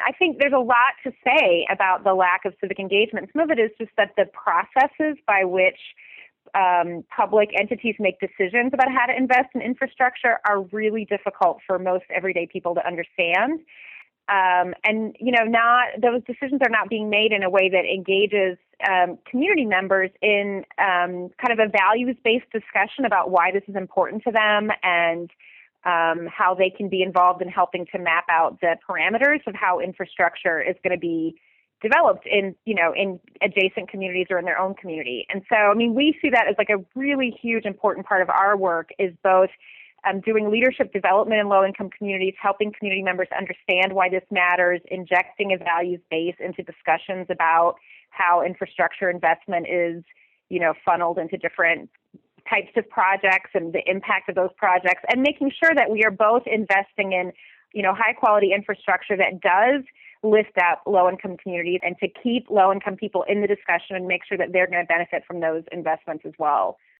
I think there's a lot to say about the lack of civic engagement. Some of it is just that the processes by which public entities make decisions about how to invest in infrastructure are really difficult for most everyday people to understand. And not those decisions are not being made in a way that engages community members in kind of a values-based discussion about why this is important to them and how they can be involved in helping to map out the parameters of how infrastructure is going to be developed in adjacent communities or in their own community. And so, I mean, we see that as like a really huge, important part of our work is both doing leadership development in low-income communities, helping community members understand why this matters, injecting a values base into discussions about how infrastructure investment is, funneled into different types of projects and the impact of those projects, and making sure that we are both investing in, high-quality infrastructure that does lift up low-income communities and to keep low-income people in the discussion and make sure that they're going to benefit from those investments as well.